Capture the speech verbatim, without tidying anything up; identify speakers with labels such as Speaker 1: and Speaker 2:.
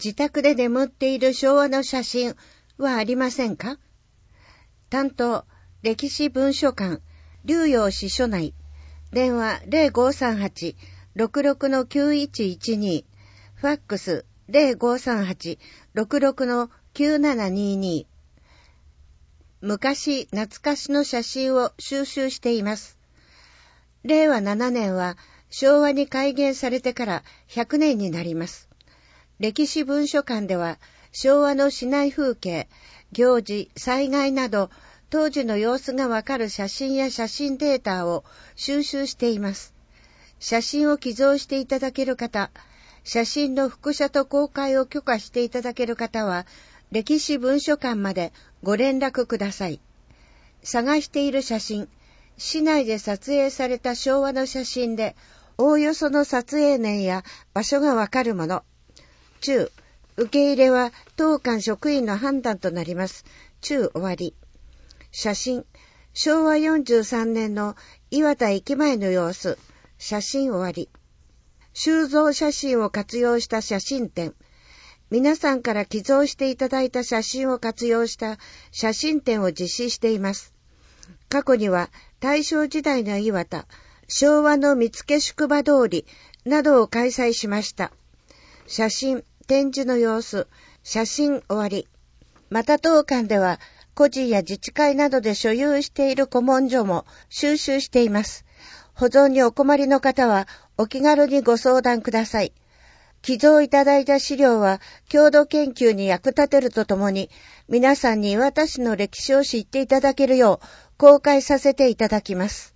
Speaker 1: 自宅で眠っている昭和の写真はありませんか？担当、歴史文書館、龍陽支所内、電話 ゼロごさんはち ろくろく きゅういちいちに、ファックス ゼロごさんはち ろくろく きゅうななにに。昔懐かしの写真を収集しています。れいわななねんは昭和に改元されてからひゃくねんになります。歴史文書館では昭和の市内風景、行事、災害など当時の様子がわかる写真や写真データを収集しています。写真を寄贈していただける方、写真の複写と公開を許可していただける方は、歴史文書館までご連絡ください。探している写真、市内で撮影された昭和の写真で、おおよその撮影年や場所がわかるもの。中、受け入れは当館職員の判断となります。中終わり。写真、しょうわよんじゅうさんねんの岩田駅前の様子。写真終わり。収蔵写真を活用した写真展。皆さんから寄贈していただいた写真を活用した写真展を実施しています。過去には大正時代の岩田、昭和の見附宿場通りなどを開催しました。写真、展示の様子、写真終わり。また当館では個人や自治会などで所有している古文書も収集しています。保存にお困りの方はお気軽にご相談ください。寄贈いただいた資料は郷土研究に役立てるとともに、皆さんに磐田市の歴史を知っていただけるよう公開させていただきます。